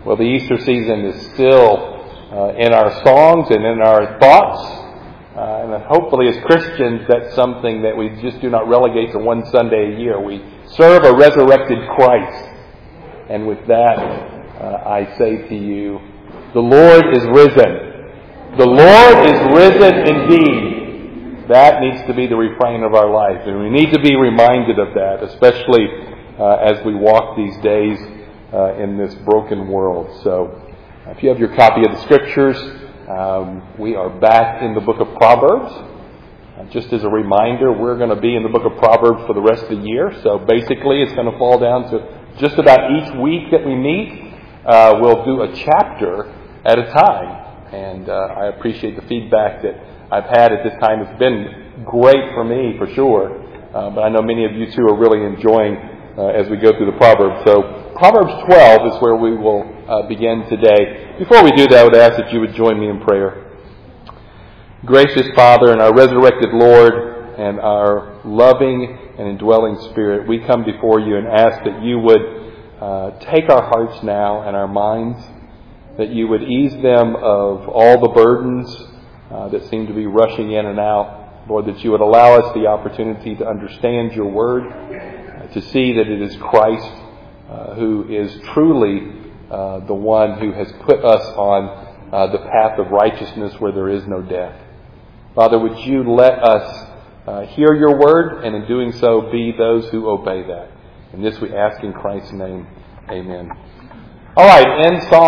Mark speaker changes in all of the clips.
Speaker 1: Well, the Easter season is still in our songs and in our thoughts. And hopefully as Christians, that's something that we just do not relegate to one Sunday a year. We serve a resurrected Christ. And with that, I say to you, the Lord is risen. The Lord is risen indeed. That needs to be the refrain of our life. And we need to be reminded of that, especially as we walk these days in this broken world. So, if you have your copy of the Scriptures, we are back in the book of Proverbs. Just as a reminder, we're going to be in the book of Proverbs for the rest of the year. So basically, it's going to fall down to just about each week that we meet, we'll do a chapter at a time. And I appreciate the feedback that I've had at this time. It's been great for me, for sure. But I know many of you, too, are really enjoying as we go through the Proverbs. So Proverbs 12 is where we will begin today. Before we do that, I would ask that you would join me in prayer. Gracious Father and our resurrected Lord and our loving and indwelling Spirit, we come before you and ask that you would take our hearts now and our minds, that you would ease them of all the burdens that seem to be rushing in and out. Lord, that you would allow us the opportunity to understand your word, to see that it is Christ who is truly the one who has put us on the path of righteousness where there is no death. Father, would you let us hear your word, and in doing so be those who obey that. And this we ask in Christ's name. Amen. All right,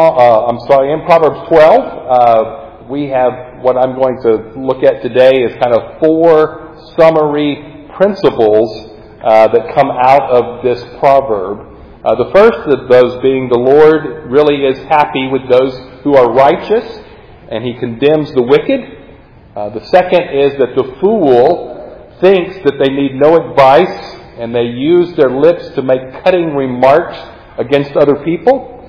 Speaker 1: in Proverbs 12, we have what I'm going to look at today is kind of 4 summary principles that come out of this proverb. The first of those being the Lord really is happy with those who are righteous, and he condemns the wicked. The second is that the fool thinks that they need no advice, and they use their lips to make cutting remarks against other people.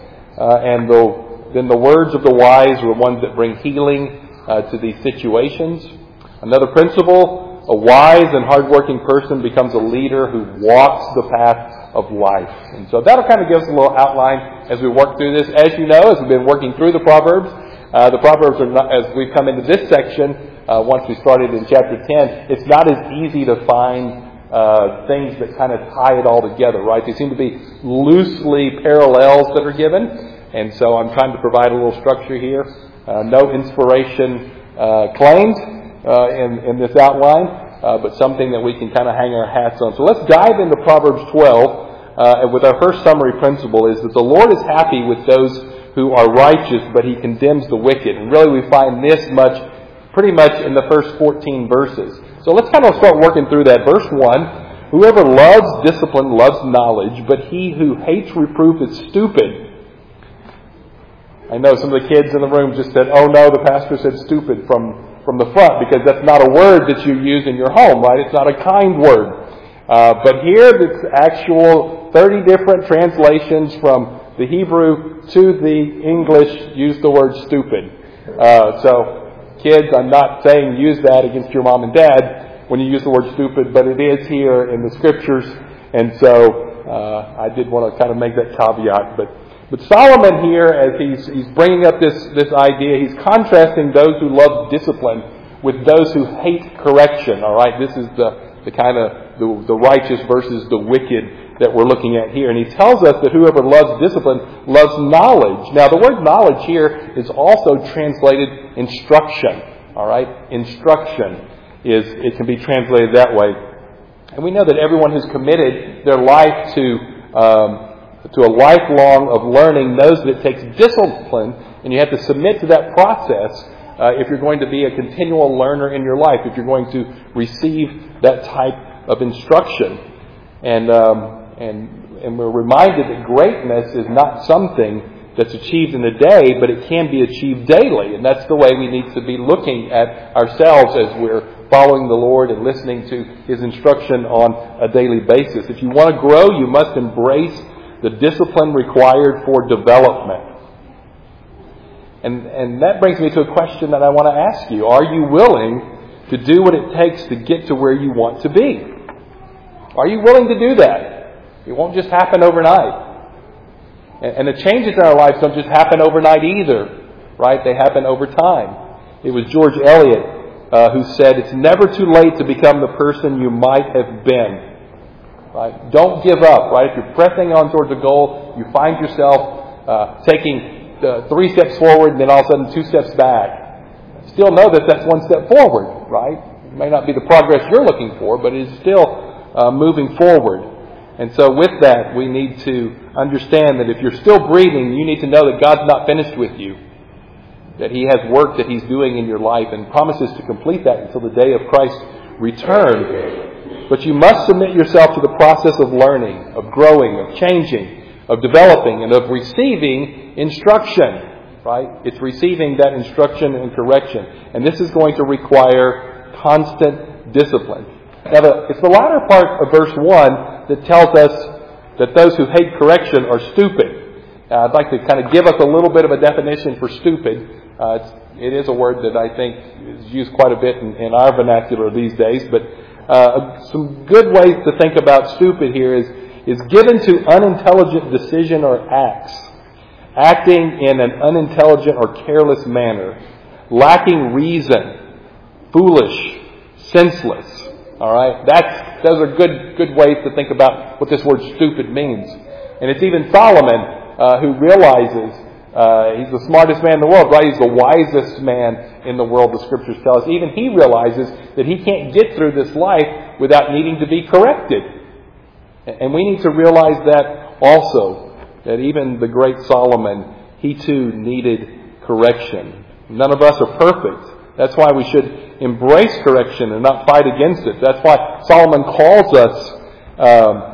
Speaker 1: Then the words of the wise are the ones that bring healing to these situations. Another principle, a wise and hardworking person becomes a leader who walks the path of life. And so that'll kind of give us a little outline as we work through this. As you know, as we've been working through the Proverbs are not, as we've come into this section, once we started in chapter 10, it's not as easy to find things that kind of tie it all together, right? They seem to be loosely parallels that are given. And so I'm trying to provide a little structure here. No inspiration claimed in this outline, but something that we can kind of hang our hats on. So let's dive into Proverbs 12 with our first summary principle is that the Lord is happy with those who are righteous, but he condemns the wicked. And really we find this pretty much in the first 14 verses. So let's kind of start working through that. Verse 1, whoever loves discipline loves knowledge, but he who hates reproof is stupid. I know some of the kids in the room just said, oh no, the pastor said stupid from the front, because that's not a word that you use in your home, right? It's not a kind word. But here, it's actual 30 different translations from the Hebrew to the English use the word stupid. So, kids, I'm not saying use that against your mom and dad when you use the word stupid, but it is here in the Scriptures. And so, I did want to kind of make that caveat. But Solomon here, as he's bringing up this idea, he's contrasting those who love discipline with those who hate correction. All right, this is the kind of the righteous versus the wicked that we're looking at here. And he tells us that whoever loves discipline loves knowledge. Now, the word knowledge here is also translated instruction. All right, instruction it can be translated that way. And we know that everyone who's committed their life to a lifelong of learning knows that it takes discipline, and you have to submit to that process if you're going to be a continual learner in your life, if you're going to receive that type of instruction. And we're reminded that greatness is not something that's achieved in a day, but it can be achieved daily. And that's the way we need to be looking at ourselves as we're following the Lord and listening to his instruction on a daily basis. If you want to grow, you must embrace the discipline required for development. And that brings me to a question that I want to ask you. Are you willing to do what it takes to get to where you want to be? Are you willing to do that? It won't just happen overnight. And the changes in our lives don't just happen overnight either, right? They happen over time. It was George Eliot who said, "It's never too late to become the person you might have been." Right? Don't give up, right? If you're pressing on towards a goal, you find yourself taking 3 steps forward and then all of a sudden 2 steps back. Still know that that's 1 step forward, right? It may not be the progress you're looking for, but it is still moving forward. And so with that, we need to understand that if you're still breathing, you need to know that God's not finished with you. That He has work that He's doing in your life and promises to complete that until the day of Christ's return. But you must submit yourself to the process of learning, of growing, of changing, of developing, and of receiving instruction. Right? It's receiving that instruction and correction. And this is going to require constant discipline. Now, it's the latter part of verse 1 that tells us that those who hate correction are stupid. I'd like to kind of give us a little bit of a definition for stupid. It is a word that I think is used quite a bit in our vernacular these days. But some good ways to think about stupid here is given to unintelligent decision or acts, acting in an unintelligent or careless manner, lacking reason, foolish, senseless. All right, those are good ways to think about what this word stupid means. And it's even Solomon who realizes he's the smartest man in the world, right? He's the wisest man in the world, the Scriptures tell us. Even he realizes that he can't get through this life without needing to be corrected. And we need to realize that also, that even the great Solomon, he too needed correction. None of us are perfect. That's why we should embrace correction and not fight against it. That's why Solomon calls us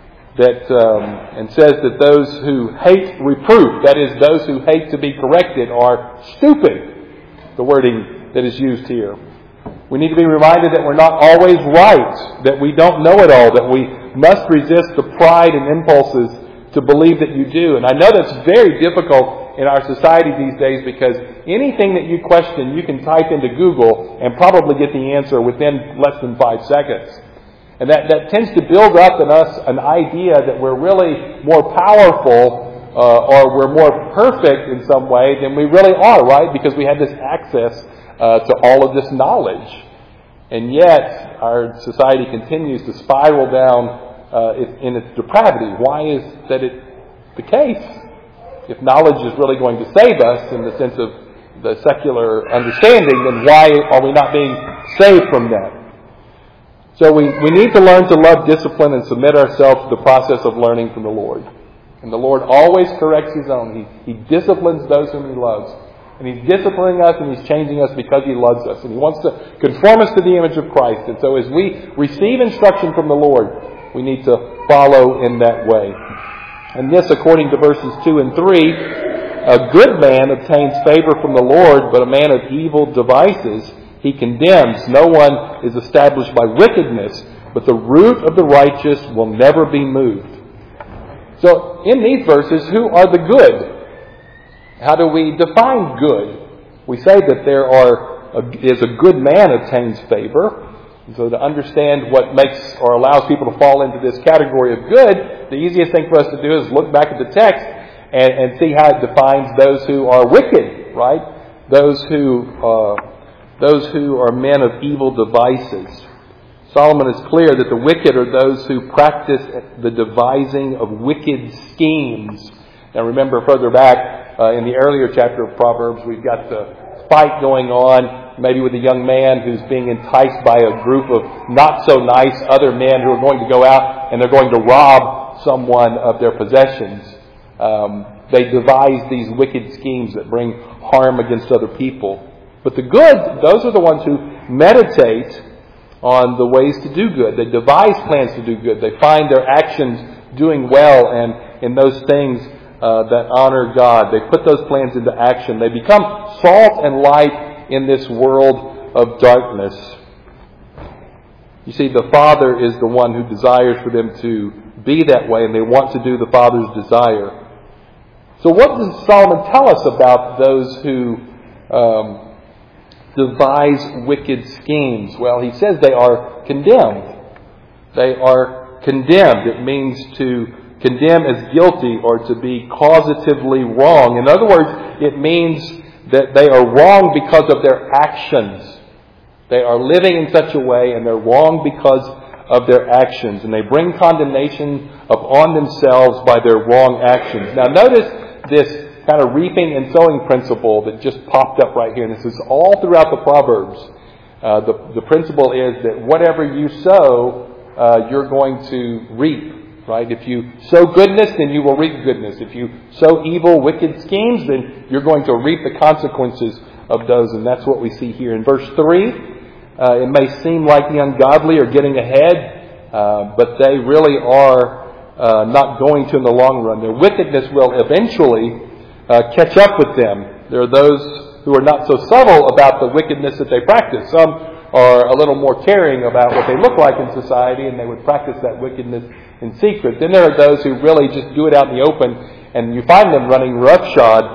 Speaker 1: and says that those who hate reproof, that is, those who hate to be corrected, are stupid. The wording that is used here. We need to be reminded that we're not always right, that we don't know it all, that we must resist the pride and impulses to believe that you do. And I know that's very difficult in our society these days because anything that you question, you can type into Google and probably get the answer within less than 5 seconds. And that tends to build up in us an idea that we're really more powerful or we're more perfect in some way than we really are, right? Because we have this access to all of this knowledge. And yet, our society continues to spiral down in its depravity. Why is that the case? If knowledge is really going to save us in the sense of the secular understanding, then why are we not being saved from that? So we need to learn to love discipline and submit ourselves to the process of learning from the Lord. And the Lord always corrects His own. He disciplines those whom He loves. And He's disciplining us and He's changing us because He loves us. And He wants to conform us to the image of Christ. And so as we receive instruction from the Lord, we need to follow in that way. And this, according to verses 2 and 3, a good man obtains favor from the Lord, but a man of evil devices He condemns. No one is established by wickedness, but the root of the righteous will never be moved. So, in these verses, who are the good? How do we define good? We say that is a good man obtains favor. And so to understand what makes or allows people to fall into this category of good, the easiest thing for us to do is look back at the text and see how it defines those who are wicked, right? Those who are men of evil devices. Solomon is clear that the wicked are those who practice the devising of wicked schemes. Now remember further back in the earlier chapter of Proverbs, we've got the fight going on, maybe with a young man who's being enticed by a group of not so nice other men who are going to go out and they're going to rob someone of their possessions. They devise these wicked schemes that bring harm against other people. But the good, those are the ones who meditate on the ways to do good. They devise plans to do good. They find their actions doing well and in those things that honor God. They put those plans into action. They become salt and light in this world of darkness. You see, the Father is the one who desires for them to be that way, and they want to do the Father's desire. So what does Solomon tell us about those who devise wicked schemes? Well, he says they are condemned. They are condemned. It means to condemn as guilty or to be causatively wrong. In other words, it means that they are wrong because of their actions. They are living in such a way and they're wrong because of their actions. And they bring condemnation upon themselves by their wrong actions. Now notice this kind of reaping and sowing principle that just popped up right here. And this is all throughout the Proverbs. The principle is that whatever you sow, you're going to reap. Right? If you sow goodness, then you will reap goodness. If you sow evil, wicked schemes, then you're going to reap the consequences of those. And that's what we see here. In verse 3, it may seem like the ungodly are getting ahead, but they really are not going to in the long run. Their wickedness will eventually catch up with them. There are those who are not so subtle about the wickedness that they practice. Some are a little more caring about what they look like in society, and they would practice that wickedness in secret. Then there are those who really just do it out in the open, and you find them running roughshod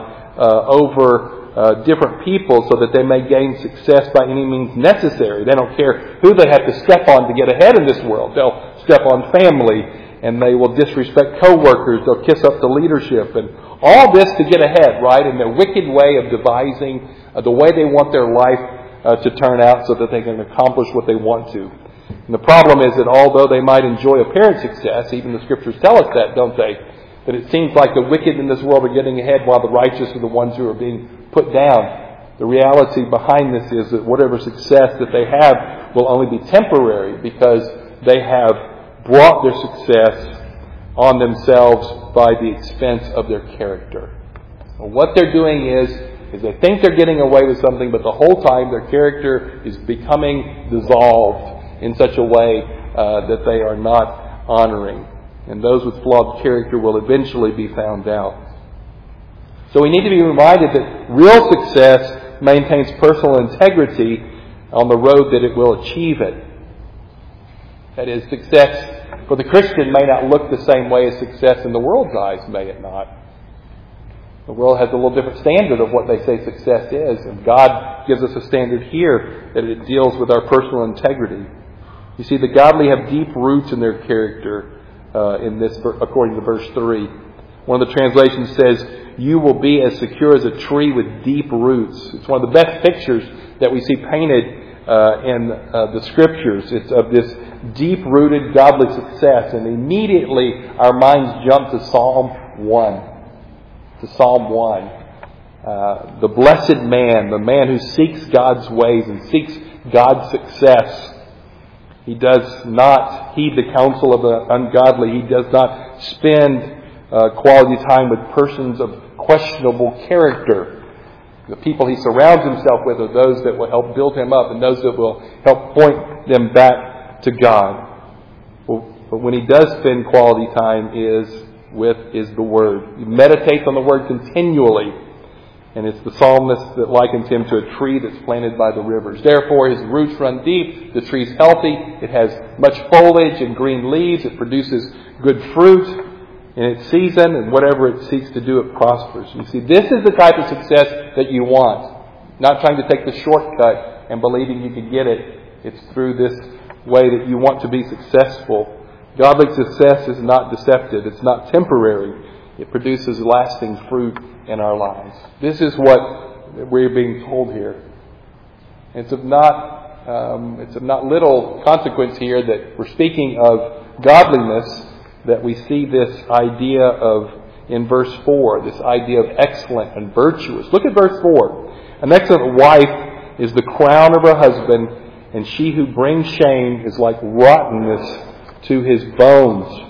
Speaker 1: over different people so that they may gain success by any means necessary. They don't care who they have to step on to get ahead in this world. They'll step on family, and they will disrespect co-workers. They'll kiss up to leadership, and all this to get ahead, right, in their wicked way of devising the way they want their life to turn out so that they can accomplish what they want to. And the problem is that although they might enjoy apparent success, even the Scriptures tell us that, don't they? That it seems like the wicked in this world are getting ahead while the righteous are the ones who are being put down. The reality behind this is that whatever success that they have will only be temporary because they have brought their success on themselves by the expense of their character. And what they're doing is they think they're getting away with something, but the whole time their character is becoming dissolved in such a way that they are not honoring. And those with flawed character will eventually be found out. So we need to be reminded that real success maintains personal integrity on the road that it will achieve it. That is, success for the Christian may not look the same way as success in the world's eyes, may it not? The world has a little different standard of what they say success is, and God gives us a standard here that it deals with our personal integrity. You see, the godly have deep roots in their character, in this, according to verse 3. One of the translations says, "You will be as secure as a tree with deep roots." It's one of the best pictures that we see painted in the Scriptures. It's of this deep-rooted godly success, and immediately our minds jump to Psalm 1. To Psalm 1. The blessed man, the man who seeks God's ways and seeks God's success. He does not heed the counsel of the ungodly. He does not spend quality time with persons of questionable character. The people he surrounds himself with are those that will help build him up and those that will help point them back to God. But when he does spend quality time is the Word. He meditates on the Word continually. And it's the psalmist that likens him to a tree that's planted by the rivers. Therefore, his roots run deep. The tree's healthy. It has much foliage and green leaves. It produces good fruit in its season. And whatever it seeks to do, it prospers. You see, this is the type of success that you want. Not trying to take the shortcut and believing you can get it. It's through this way that you want to be successful. Godly success is not deceptive. It's not temporary. It produces lasting fruit in our lives. This is what we're being told here. It's of not little consequence here that we're speaking of godliness, that we see this idea of, in verse 4, this idea of excellent and virtuous. Look at verse 4. An excellent wife is the crown of her husband, and she who brings shame is like rottenness to his bones.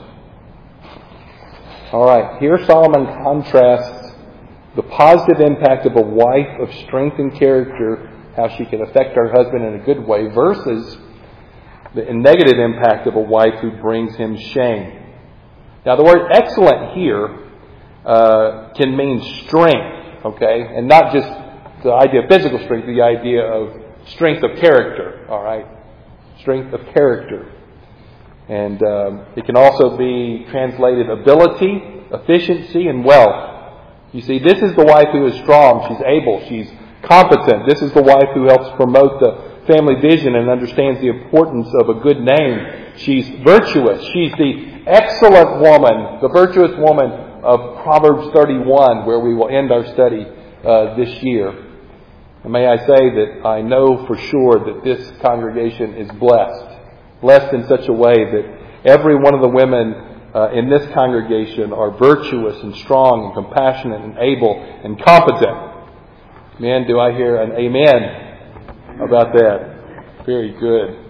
Speaker 1: All right, here Solomon contrasts the positive impact of a wife of strength and character, how she can affect her husband in a good way, versus the negative impact of a wife who brings him shame. Now, the word excellent here can mean strength, okay? And not just the idea of physical strength, the idea of strength of character, all right? Strength of character. And it can also be translated ability, efficiency, and wealth. You see, this is the wife who is strong. She's able. She's competent. This is the wife who helps promote the family vision and understands the importance of a good name. She's virtuous. She's the excellent woman, the virtuous woman of Proverbs 31, where we will end our study this year. And may I say that I know for sure that this congregation is blessed in such a way that every one of the women in this congregation are virtuous and strong and compassionate and able and competent. Man, do I hear an amen about that? Very good.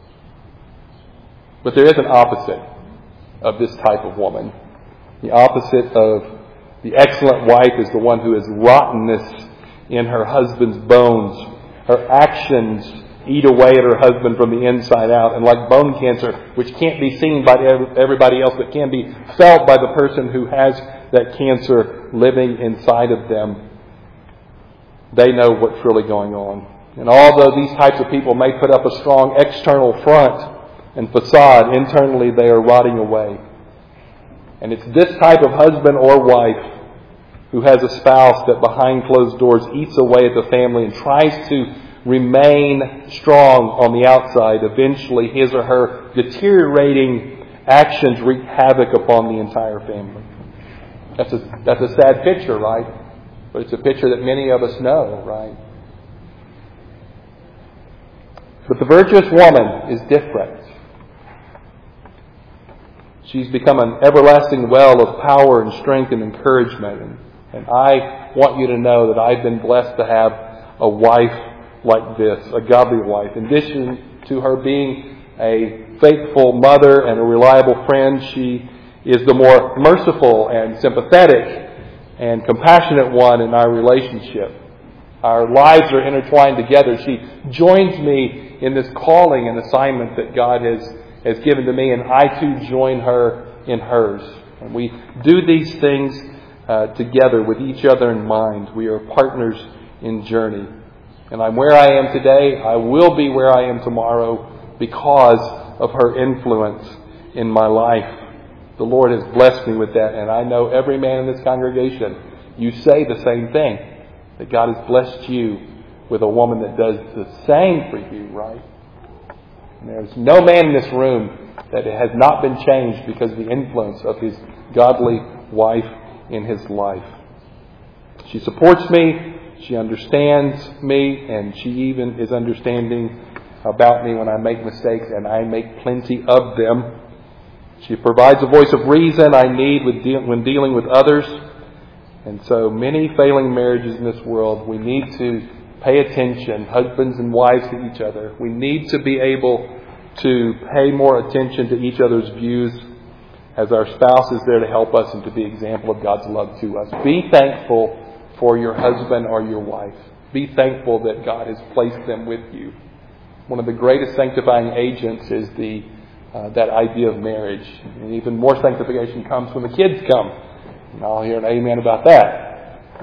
Speaker 1: But there is an opposite of this type of woman. The opposite of the excellent wife is the one who has rottenness in her husband's bones. Her actions eat away at her husband from the inside out. And like bone cancer, which can't be seen by everybody else, but can be felt by the person who has that cancer living inside of them, they know what's really going on. And although these types of people may put up a strong external front and facade, internally they are rotting away. And it's this type of husband or wife who has a spouse that behind closed doors eats away at the family and tries to remain strong on the outside. Eventually his or her deteriorating actions wreak havoc upon the entire family. That's a sad picture, right? But it's a picture that many of us know, right? But the virtuous woman is different. She's become an everlasting well of power and strength and encouragement. And I want you to know that I've been blessed to have a wife like this, a godly wife. In addition to her being a faithful mother and a reliable friend, she is the more merciful and sympathetic and compassionate one in our relationship. Our lives are intertwined together. She joins me in this calling and assignment that God has given to me, and I too join her in hers. And we do these things together with each other in mind. We are partners in journey. And I'm where I am today. I will be where I am tomorrow because of her influence in my life. The Lord has blessed me with that, and I know every man in this congregation, you say the same thing, that God has blessed you with a woman that does the same for you, right? And there's no man in this room that has not been changed because of the influence of his godly wife in his life. She supports me, she understands me, and she even is understanding about me when I make mistakes, and I make plenty of them. She provides a voice of reason I need when dealing with others. And so many failing marriages in this world, we need to pay attention, husbands and wives, to each other. We need to be able to pay more attention to each other's views as our spouse is there to help us and to be an example of God's love to us. Be thankful for your husband or your wife. Be thankful that God has placed them with you. One of the greatest sanctifying agents is that idea of marriage. And even more sanctification comes when the kids come. And I'll hear an amen about that.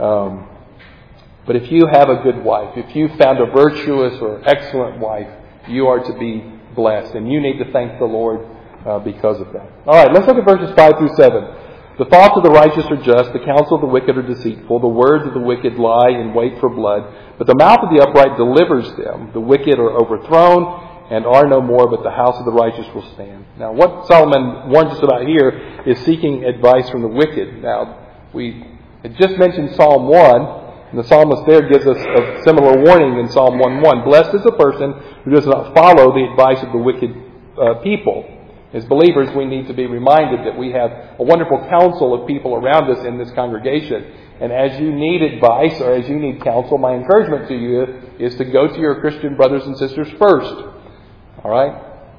Speaker 1: But if you have a good wife, if you found a virtuous or excellent wife, you are to be blessed. And you need to thank the Lord because of that. All right, let's look at verses 5 through 7. The thoughts of the righteous are just, the counsel of the wicked are deceitful, the words of the wicked lie in wait for blood, but the mouth of the upright delivers them. The wicked are overthrown and are no more, but the house of the righteous will stand. Now, what Solomon warns us about here is seeking advice from the wicked. Now, we had just mentioned Psalm 1, and the psalmist there gives us a similar warning in Psalm 1:1. Blessed is the person who does not follow the advice of the wicked people. As believers, we need to be reminded that we have a wonderful counsel of people around us in this congregation. And as you need advice or as you need counsel, my encouragement to you is to go to your Christian brothers and sisters first. All right?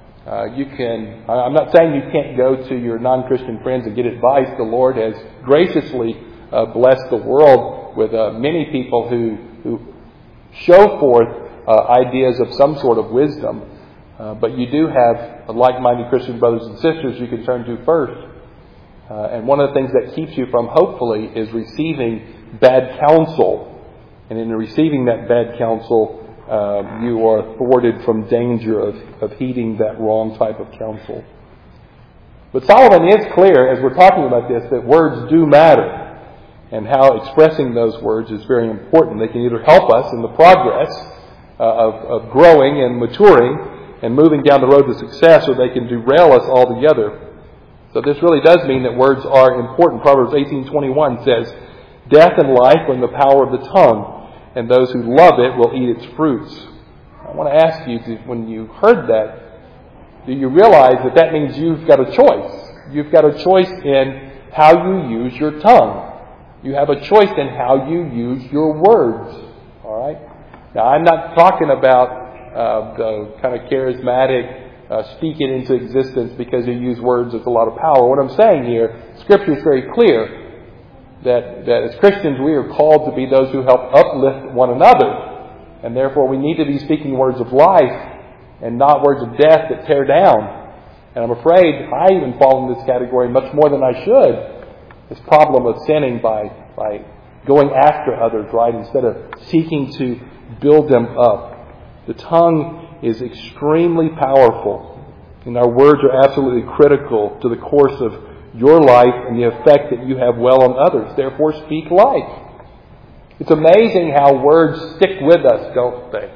Speaker 1: I'm not saying you can't go to your non-Christian friends and get advice. The Lord has graciously blessed the world with many people who show forth ideas of some sort of wisdom. But you do have like-minded Christian brothers and sisters you can turn to first. And one of the things that keeps you from, hopefully, is receiving bad counsel. And in receiving that bad counsel, you are thwarted from danger of heeding that wrong type of counsel. But Solomon is clear, as we're talking about this, that words do matter. And how expressing those words is very important. They can either help us in the progress of growing and maturing and moving down the road to success, or they can derail us altogether. So this really does mean that words are important. Proverbs 18:21 says, "Death and life are in the power of the tongue, and those who love it will eat its fruits." I want to ask you, when you heard that, do you realize that that means you've got a choice? You've got a choice in how you use your tongue. You have a choice in how you use your words. All right? Now, I'm not talking about the kind of charismatic speak it into existence because you use words with a lot of power. What I'm saying here, Scripture is very clear that as Christians we are called to be those who help uplift one another. And therefore we need to be speaking words of life and not words of death that tear down. And I'm afraid I even fall in this category much more than I should. This problem of sinning by going after others, right, instead of seeking to build them up. The tongue is extremely powerful, and our words are absolutely critical to the course of your life and the effect that you have well on others. Therefore, speak life. It's amazing how words stick with us, don't they?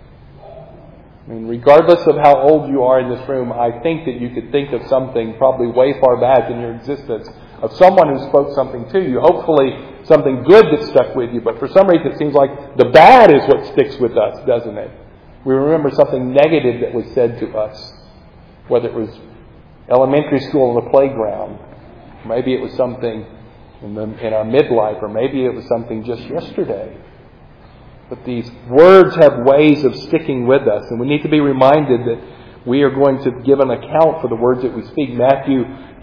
Speaker 1: I mean, regardless of how old you are in this room, I think that you could think of something probably way far back in your existence of someone who spoke something to you, hopefully something good that stuck with you, but for some reason it seems like the bad is what sticks with us, doesn't it? We remember something negative that was said to us, whether it was elementary school on the playground, maybe it was something in our midlife, or maybe it was something just yesterday. But these words have ways of sticking with us, and we need to be reminded that we are going to give an account for the words that we speak. Matthew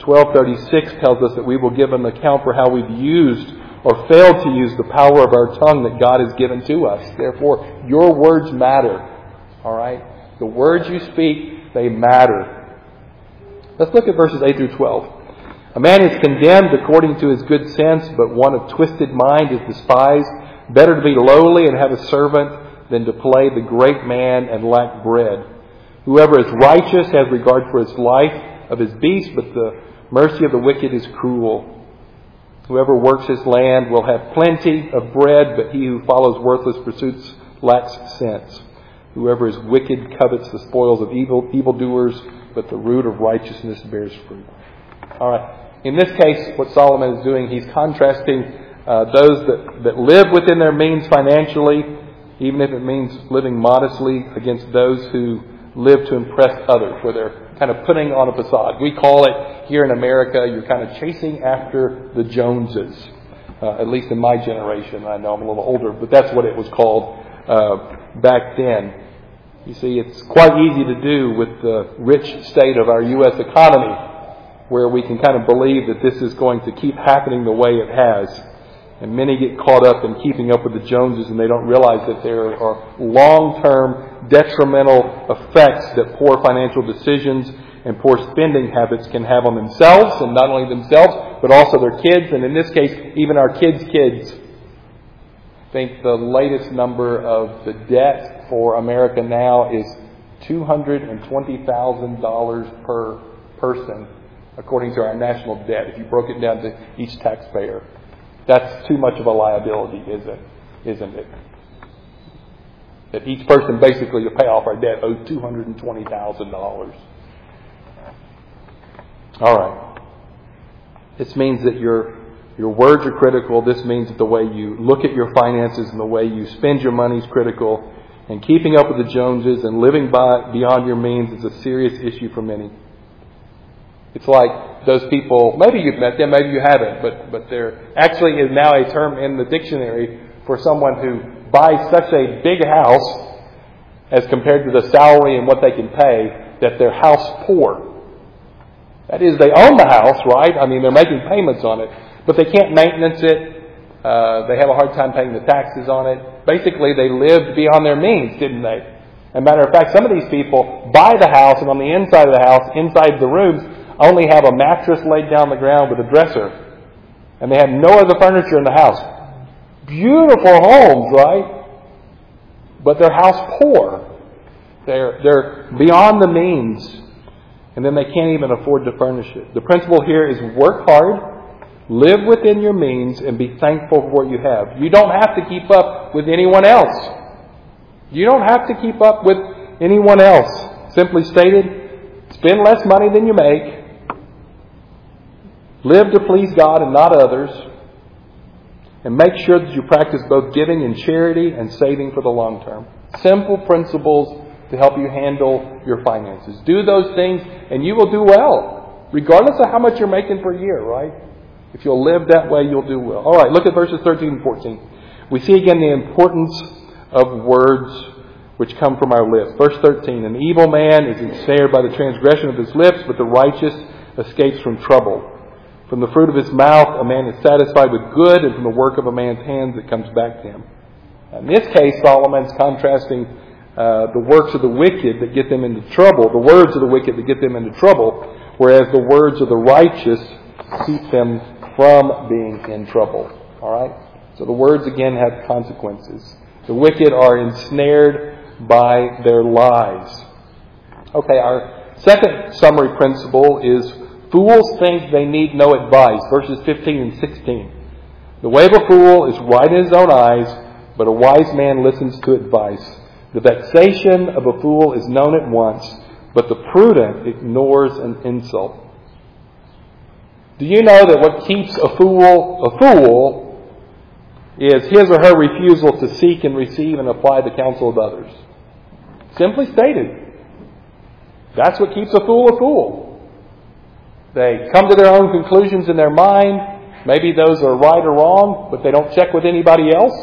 Speaker 1: 12:36 tells us that we will give an account for how we've used or failed to use the power of our tongue that God has given to us. Therefore, your words matter. All right? The words you speak, they matter. Let's look at verses 8 through 12. "A man is condemned according to his good sense, but one of twisted mind is despised. Better to be lowly and have a servant than to play the great man and lack bread. Whoever is righteous has regard for his life of his beast, but the mercy of the wicked is cruel. Whoever works his land will have plenty of bread, but he who follows worthless pursuits lacks sense. Whoever is wicked covets the spoils of evildoers, but the root of righteousness bears fruit." All right. In this case, what Solomon is doing, he's contrasting those that live within their means financially, even if it means living modestly, against those who live to impress others, where they're kind of putting on a facade. We call it, here in America, you're kind of chasing after the Joneses. At least in my generation. I know I'm a little older, but that's what it was called back then. You see, it's quite easy to do with the rich state of our U.S. economy, where we can kind of believe that this is going to keep happening the way it has. And many get caught up in keeping up with the Joneses, and they don't realize that there are long-term detrimental effects that poor financial decisions and poor spending habits can have on themselves, and not only themselves, but also their kids, and in this case, even our kids' kids. I think the latest number of the debt for America now is $220,000 per person, according to our national debt, if you broke it down to each taxpayer. That's too much of a liability, isn't it? That each person basically to pay off our debt owes $220,000. All right. This means that your words are critical. This means that the way you look at your finances and the way you spend your money is critical. And keeping up with the Joneses and living beyond your means is a serious issue for many. It's like those people, maybe you've met them, maybe you haven't, but there actually is now a term in the dictionary for someone who buys such a big house as compared to the salary and what they can pay, that they're house poor. That is, they own the house, right? I mean, they're making payments on it, but they can't maintenance it. They have a hard time paying the taxes on it. Basically, they lived beyond their means, didn't they? As a matter of fact, some of these people buy the house, and on the inside of the house, inside the rooms, only have a mattress laid down on the ground with a dresser. And they have no other furniture in the house. Beautiful homes, right? But they're house poor. They're beyond the means. And then they can't even afford to furnish it. The principle here is work hard, live within your means, and be thankful for what you have. You don't have to keep up with anyone else. You don't have to keep up with anyone else. Simply stated, spend less money than you make. Live to please God and not others. And make sure that you practice both giving in charity and saving for the long term. Simple principles to help you handle your finances. Do those things and you will do well, regardless of how much you're making per year, right? If you'll live that way, you'll do well. All right, look at verses 13 and 14. We see again the importance of words which come from our lips. Verse 13, an evil man is ensnared by the transgression of his lips, but the righteous escapes from trouble. From the fruit of his mouth, a man is satisfied with good, and from the work of a man's hands, it comes back to him. In this case, Solomon's contrasting the works of the wicked that get them into trouble, the words of the wicked that get them into trouble, whereas the words of the righteous keep them from being in trouble. All right? So the words again have consequences. The wicked are ensnared by their lies. Okay, our second summary principle is fools think they need no advice. Verses 15 and 16. The way of a fool is right in his own eyes, but a wise man listens to advice. The vexation of a fool is known at once, but the prudent ignores an insult. Do you know that what keeps a fool is his or her refusal to seek and receive and apply the counsel of others? Simply stated, that's what keeps a fool. They come to their own conclusions in their mind. Maybe those are right or wrong, but they don't check with anybody else.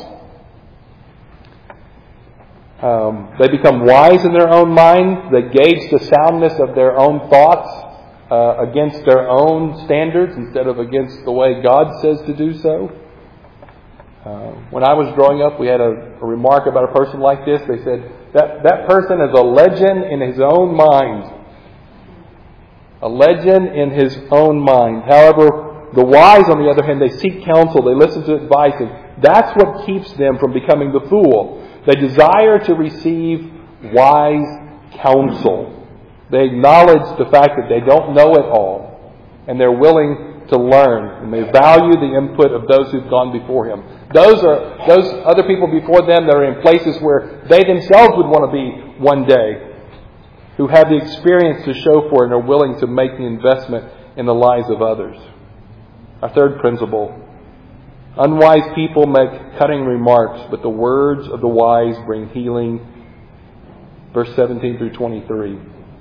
Speaker 1: They become wise in their own mind. They gauge the soundness of their own thoughts against their own standards instead of against the way God says to do so. When I was growing up, we had a remark about a person like this. They said, that person is a legend in his own mind. A legend in his own mind. However, the wise, on the other hand, they seek counsel, they listen to advice, and that's what keeps them from becoming the fool. They desire to receive wise counsel. They acknowledge the fact that they don't know it all, and they're willing to learn, and they value the input of those who've gone before him. Those other people before them that are in places where they themselves would want to be one day, who have the experience to show for it and are willing to make the investment in the lives of others. Our third principle. Unwise people make cutting remarks, but the words of the wise bring healing. Verse 17 through 23.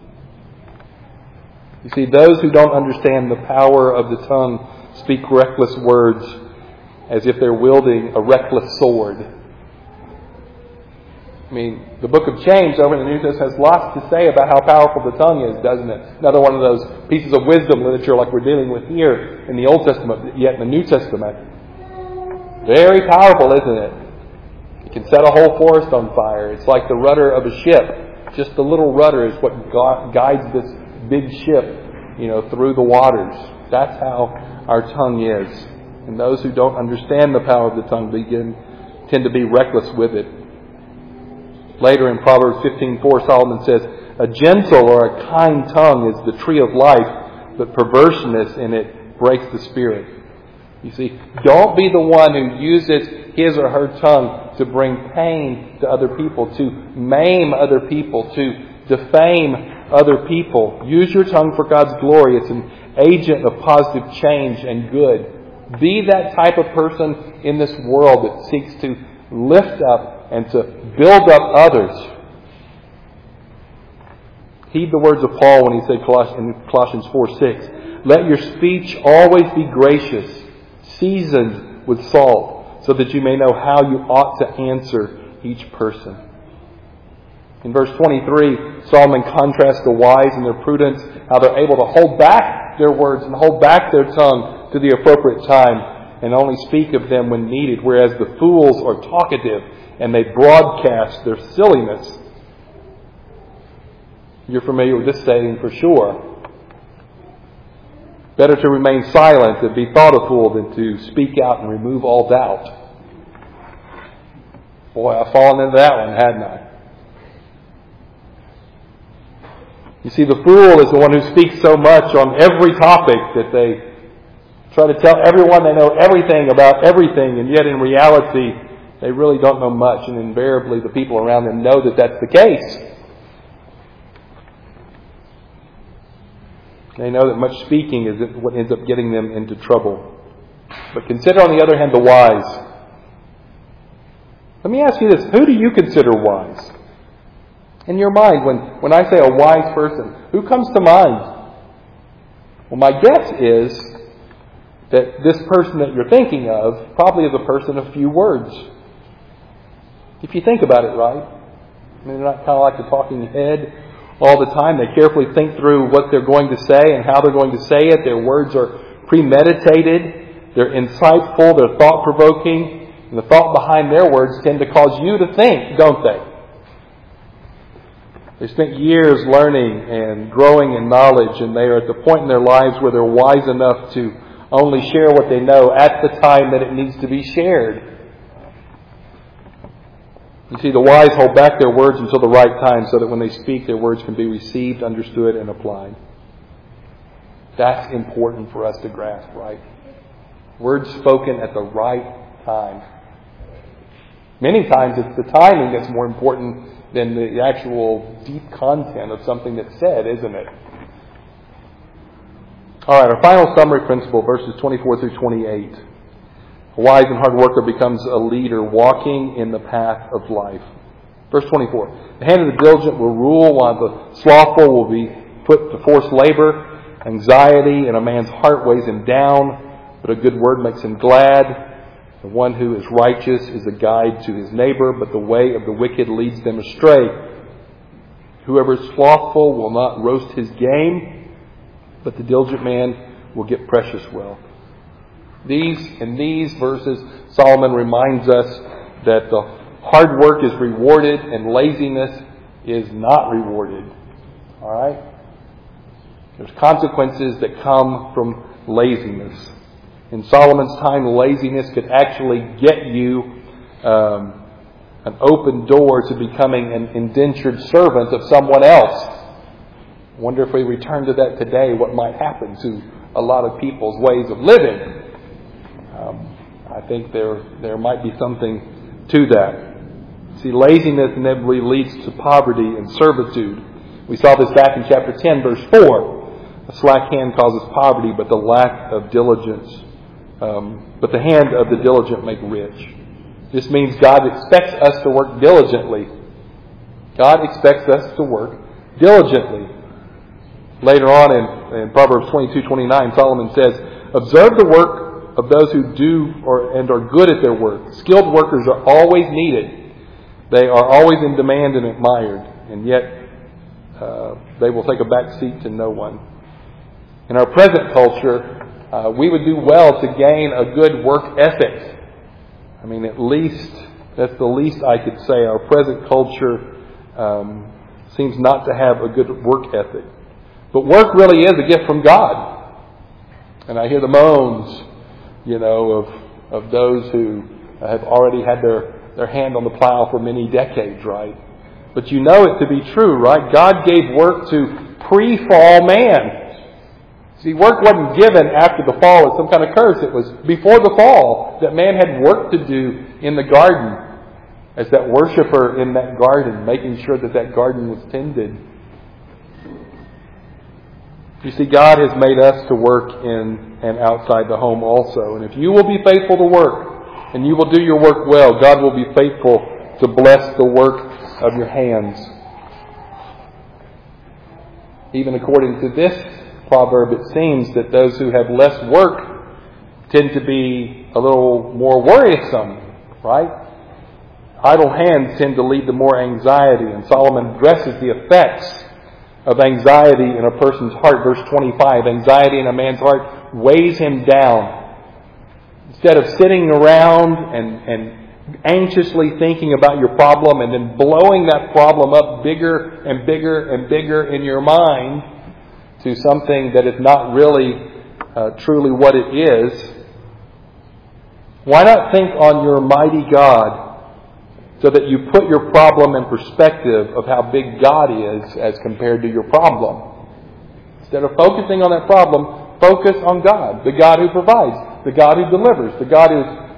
Speaker 1: You see, those who don't understand the power of the tongue speak reckless words as if they're wielding a reckless sword. I mean, the book of James over in the New Testament has lots to say about how powerful the tongue is, doesn't it? Another one of those pieces of wisdom literature like we're dealing with here in the Old Testament, yet in the New Testament. Very powerful, isn't it? It can set a whole forest on fire. It's like the rudder of a ship. Just the little rudder is what guides this big ship, through the waters. That's how our tongue is. And those who don't understand the power of the tongue tend to be reckless with it. Later in Proverbs 15:4, Solomon says, a gentle or a kind tongue is the tree of life, but perverseness in it breaks the spirit. You see, don't be the one who uses his or her tongue to bring pain to other people, to maim other people, to defame other people. Use your tongue for God's glory. It's an agent of positive change and good. Be that type of person in this world that seeks to lift up and to build up others. Heed the words of Paul when he said in Colossians 4:6, let your speech always be gracious, seasoned with salt, so that you may know how you ought to answer each person. In verse 23, Solomon contrasts the wise and their prudence, how they're able to hold back their words and hold back their tongue to the appropriate time and only speak of them when needed, whereas the fools are talkative and they broadcast their silliness. You're familiar with this saying for sure. Better to remain silent and be thought a fool than to speak out and remove all doubt. Boy, I've fallen into that one, hadn't I? You see, the fool is the one who speaks so much on every topic that they try to tell everyone they know everything about everything, and yet in reality, they really don't know much, and invariably the people around them know that that's the case. They know that much speaking is what ends up getting them into trouble. But consider, on the other hand, the wise. Let me ask you this. Who do you consider wise? In your mind, when I say a wise person, who comes to mind? Well, my guess is that this person that you're thinking of probably is a person of few words. If you think about it, right? I mean, they're not kind of like the talking head all the time. They carefully think through what they're going to say and how they're going to say it. Their words are premeditated. They're insightful. They're thought-provoking. And the thought behind their words tend to cause you to think, don't they? They spent years learning and growing in knowledge, and they are at the point in their lives where they're wise enough to only share what they know at the time that it needs to be shared. You see, the wise hold back their words until the right time so that when they speak, their words can be received, understood, and applied. That's important for us to grasp, right? Words spoken at the right time. Many times it's the timing that's more important than the actual deep content of something that's said, isn't it? All right, our final summary principle, verses 24 through 28. A wise and hard worker becomes a leader walking in the path of life. Verse 24. The hand of the diligent will rule, while the slothful will be put to forced labor. Anxiety in a man's heart weighs him down, but a good word makes him glad. The one who is righteous is a guide to his neighbor, but the way of the wicked leads them astray. Whoever is slothful will not roast his game, but the diligent man will get precious wealth. In these verses, Solomon reminds us that the hard work is rewarded and laziness is not rewarded. All right? There's consequences that come from laziness. In Solomon's time, laziness could actually get you an open door to becoming an indentured servant of someone else. I wonder if we return to that today, what might happen to a lot of people's ways of living. I think there might be something to that. See, laziness inevitably leads to poverty and servitude. We saw this back in chapter 10, verse 4. A slack hand causes poverty, but the lack of diligence, but the hand of the diligent make rich. This means God expects us to work diligently. God expects us to work diligently. Later on in Proverbs 22:29, Solomon says, "Observe the work of those who do and are good at their work. Skilled workers are always needed. They are always in demand and admired, and yet they will take a back seat to no one." In our present culture, we would do well to gain a good work ethic. I mean, at least, that's the least I could say. Our present culture seems not to have a good work ethic. But work really is a gift from God. And I hear the moans, of those who have already had their hand on the plow for many decades, right? But you know it to be true, right? God gave work to pre-fall man. See, work wasn't given after the fall as some kind of curse. It was before the fall that man had work to do in the garden as that worshiper in that garden, making sure that garden was tended. You see, God has made us to work in and outside the home also. And if you will be faithful to work and you will do your work well, God will be faithful to bless the work of your hands. Even according to this proverb, it seems that those who have less work tend to be a little more worrisome, right? Idle hands tend to lead to more anxiety, and Solomon addresses the effects of anxiety in a person's heart. Verse 25, anxiety in a man's heart weighs him down. Instead of sitting around and anxiously thinking about your problem and then blowing that problem up bigger and bigger and bigger in your mind to something that is not really truly what it is, why not think on your mighty God so that you put your problem in perspective of how big God is as compared to your problem? Instead of focusing on that problem, focus on God, the God who provides, the God who delivers, the God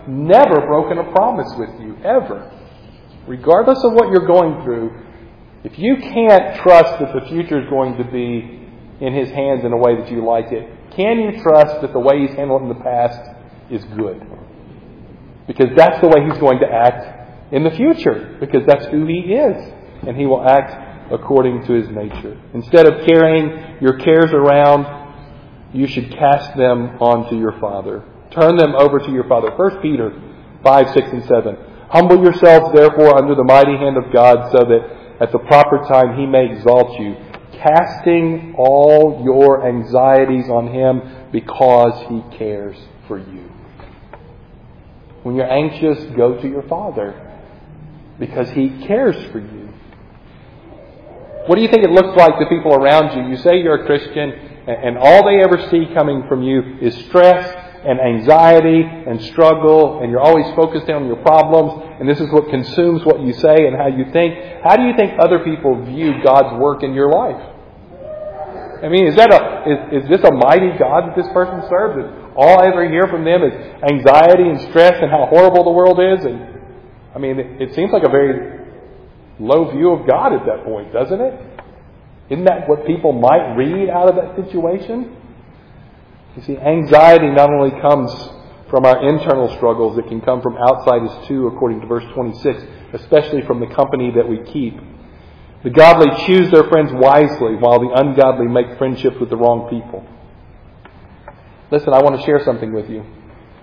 Speaker 1: never broken a promise with you, ever. Regardless of what you're going through, if you can't trust that the future is going to be in His hands in a way that you like it, can you trust that the way He's handled it in the past is good? Because that's the way He's going to act in the future. Because that's who He is. And He will act according to His nature. Instead of carrying your cares around, you should cast them onto your Father. Turn them over to your Father. 1 Peter 5, 6, and 7. Humble yourselves, therefore, under the mighty hand of God, so that at the proper time He may exalt you, casting all your anxieties on Him because He cares for you. When you're anxious, go to your Father because He cares for you. What do you think it looks like to people around you? You say you're a Christian, and all they ever see coming from you is stress and anxiety and struggle, and you're always focused on your problems, and this is what consumes what you say and how you think. How do you think other people view God's work in your life? I mean, is this a mighty God that this person serves? That all I ever hear from them is anxiety and stress and how horrible the world is? And I mean, it seems like a very low view of God at that point, doesn't it? Isn't that what people might read out of that situation? You see, anxiety not only comes from our internal struggles, it can come from outsiders too, according to verse 26, especially from the company that we keep. The godly choose their friends wisely, while the ungodly make friendships with the wrong people. Listen, I want to share something with you.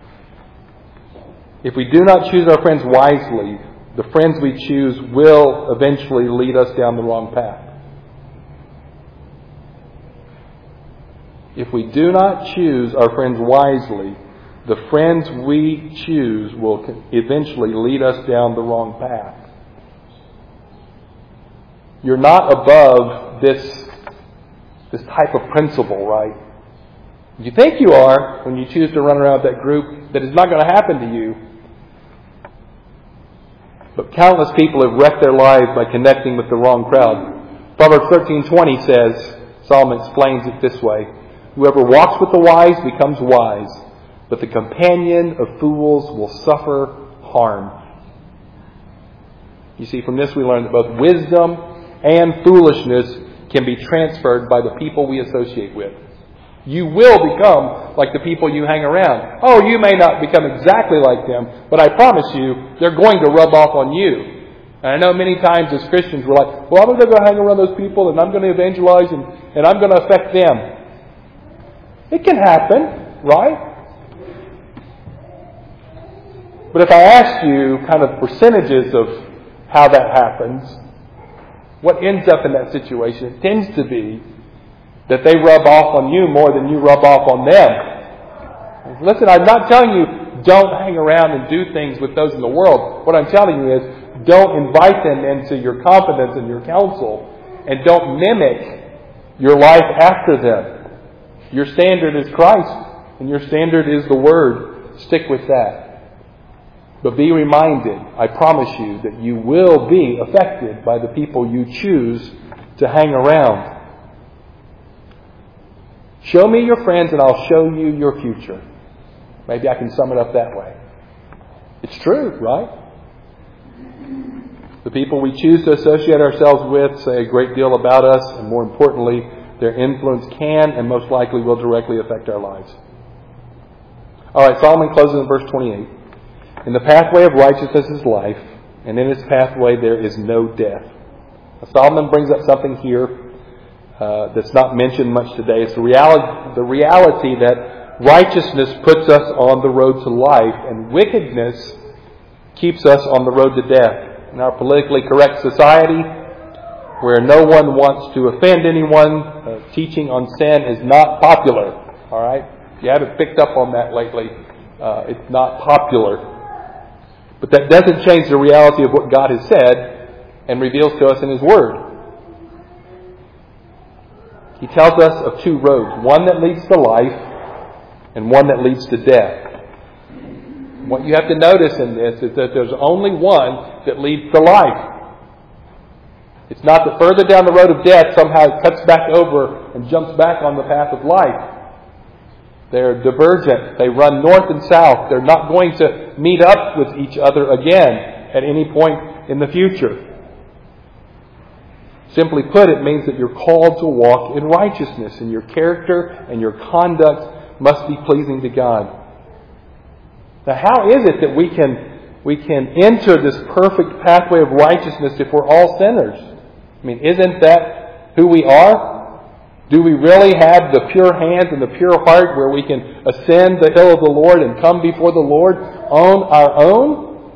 Speaker 1: If we do not choose our friends wisely, the friends we choose will eventually lead us down the wrong path. If we do not choose our friends wisely, the friends we choose will eventually lead us down the wrong path. You're not above this type of principle, right? You think you are when you choose to run around that group that is not going to happen to you. But countless people have wrecked their lives by connecting with the wrong crowd. Proverbs 13:20 says, Solomon explains it this way: whoever walks with the wise becomes wise, but the companion of fools will suffer harm. You see, from this we learn that both wisdom and foolishness can be transferred by the people we associate with. You will become like the people you hang around. Oh, you may not become exactly like them, but I promise you, they're going to rub off on you. And I know many times as Christians we're like, well, I'm going to go hang around those people and I'm going to evangelize and I'm going to affect them. It can happen, right? But if I ask you kind of percentages of how that happens, what ends up in that situation, it tends to be that they rub off on you more than you rub off on them. Listen, I'm not telling you don't hang around and do things with those in the world. What I'm telling you is don't invite them into your confidence and your counsel, and don't mimic your life after them. Your standard is Christ, and your standard is the Word. Stick with that. But be reminded, I promise you, that you will be affected by the people you choose to hang around. Show me your friends and I'll show you your future. Maybe I can sum it up that way. It's true, right? The people we choose to associate ourselves with say a great deal about us, and more importantly, their influence can and most likely will directly affect our lives. Alright, Solomon closes in verse 28. In the pathway of righteousness is life, and in its pathway there is no death. Now, Solomon brings up something here that's not mentioned much today. It's the reality that righteousness puts us on the road to life, and wickedness keeps us on the road to death. In our politically correct society, where no one wants to offend anyone, teaching on sin is not popular. All right? If you haven't picked up on that lately, it's not popular. But that doesn't change the reality of what God has said and reveals to us in His Word. He tells us of two roads, one that leads to life and one that leads to death. What you have to notice in this is that there's only one that leads to life. It's not that further down the road of death somehow it cuts back over and jumps back on the path of life. They're divergent. They run north and south. They're not going to meet up with each other again at any point in the future. Simply put, it means that you're called to walk in righteousness, and your character and your conduct must be pleasing to God. Now, how is it that we can enter this perfect pathway of righteousness if we're all sinners? I mean, isn't that who we are? Do we really have the pure hands and the pure heart where we can ascend the hill of the Lord and come before the Lord on our own?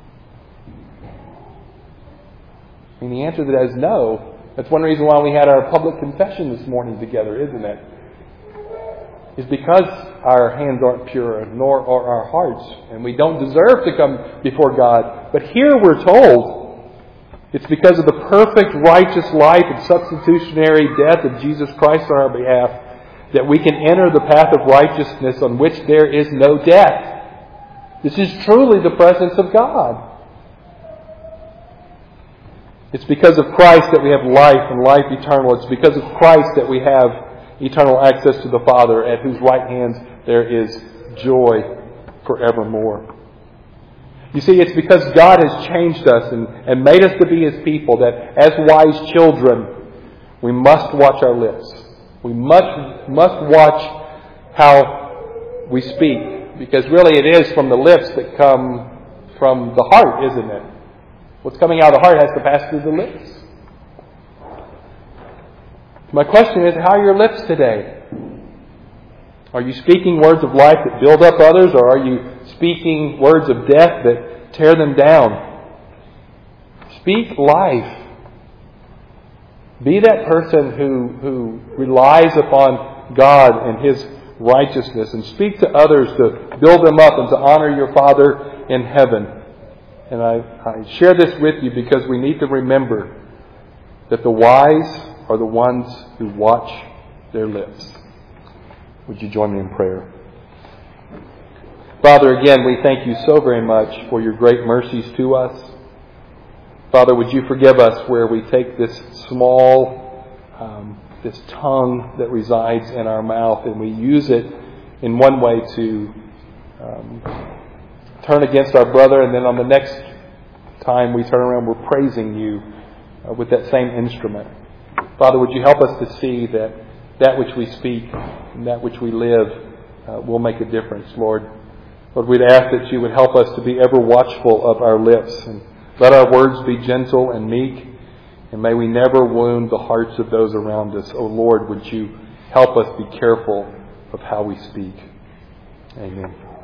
Speaker 1: I mean, the answer to that is no. That's one reason why we had our public confession this morning together, isn't it? It's because our hands aren't pure, nor are our hearts, and we don't deserve to come before God. But here we're told it's because of the perfect righteous life and substitutionary death of Jesus Christ on our behalf that we can enter the path of righteousness on which there is no death. This is truly the presence of God. It's because of Christ that we have life and life eternal. It's because of Christ that we have eternal access to the Father, at whose right hand there is joy forevermore. You see, it's because God has changed us and made us to be His people that as wise children, we must watch our lips. We must watch how we speak. Because really it is from the lips that come from the heart, isn't it? What's coming out of the heart has to pass through the lips. My question is, how are your lips today? Are you speaking words of life that build up others, or are you speaking words of death that tear them down? Speak life. Be that person who relies upon God and His righteousness, and speak to others to build them up and to honor your Father in heaven. And I share this with you because we need to remember that the wise are the ones who watch their lips. Would you join me in prayer? Father, again, we thank you so very much for your great mercies to us. Father, would you forgive us where we take this small, this tongue that resides in our mouth, and we use it in one way to turn against our brother, and then on the next time we turn around, we're praising you with that same instrument. Father, would you help us to see that which we speak and that which we live will make a difference, Lord. Lord, we'd ask that you would help us to be ever watchful of our lips, and let our words be gentle and meek, and may we never wound the hearts of those around us. Oh Lord, would you help us be careful of how we speak. Amen.